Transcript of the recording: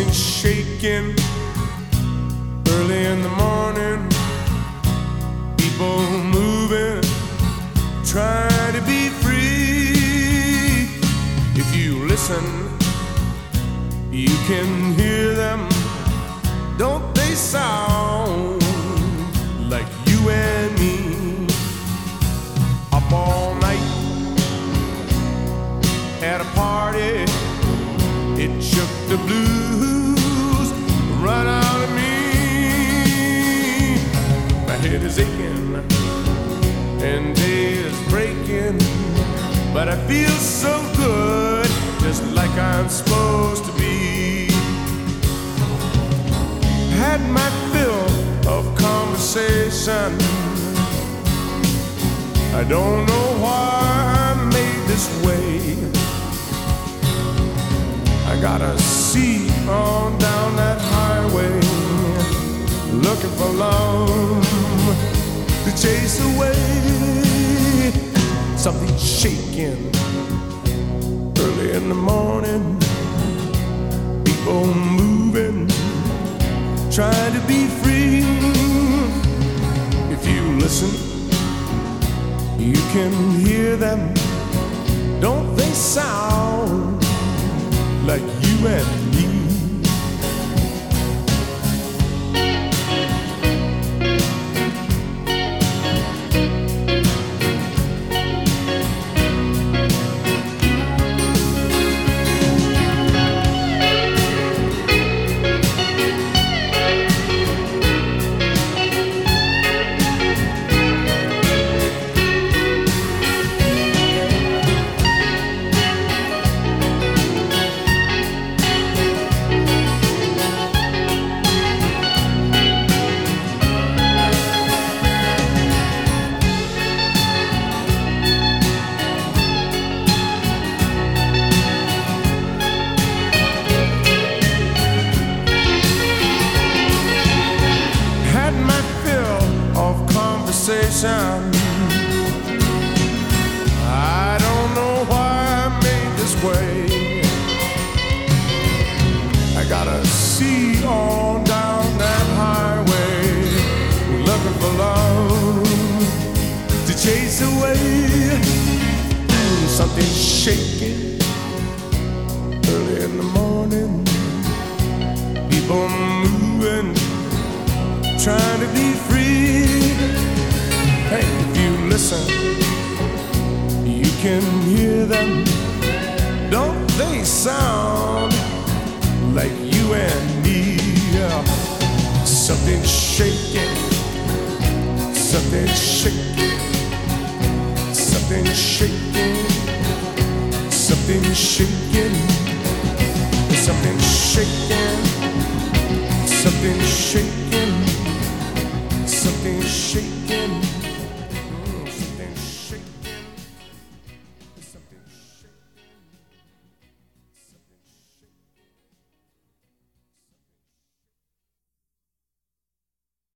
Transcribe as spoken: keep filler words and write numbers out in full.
something shaking early in the morning. People moving, trying to be free. If you listen, you can hear them. Don't they sound like you and me? Up all night at a party, it shook the blues right out of me. My head is aching and day is breaking, but I feel so good, just like I'm supposed to be. Had my fill of conversation. I don't know why I'm made this way. I got a seat on down that highway, looking for love to chase away. Something shaking early in the morning. People moving, trying to be free. If you listen, you can hear them. Don't they sound like you and me? I don't know why I'm made this way. I gotta see on down that highway, looking for love to chase away. Something shaking early in the morning. People moving, trying to be free. Hey, if you listen, you can hear them. Don't they sound like you and me? Something shaking, something shaking, something shaking, something shaking, something shaking, something shaking, something shaking.